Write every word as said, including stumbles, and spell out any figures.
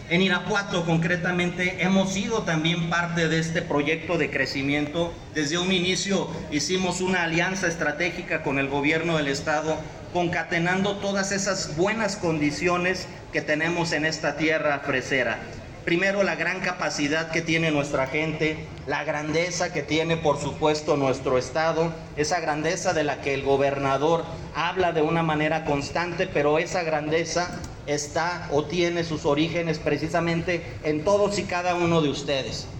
En Irapuato, concretamente, hemos sido también parte de este proyecto de crecimiento. Desde un inicio hicimos una alianza estratégica con el gobierno del estado, concatenando todas esas buenas condiciones que tenemos en esta tierra fresera. Primero, la gran capacidad que tiene nuestra gente, la grandeza que tiene, por supuesto, nuestro estado, esa grandeza de la que el gobernador habla de una manera constante, pero esa grandeza está o tiene sus orígenes precisamente en todos y cada uno de ustedes.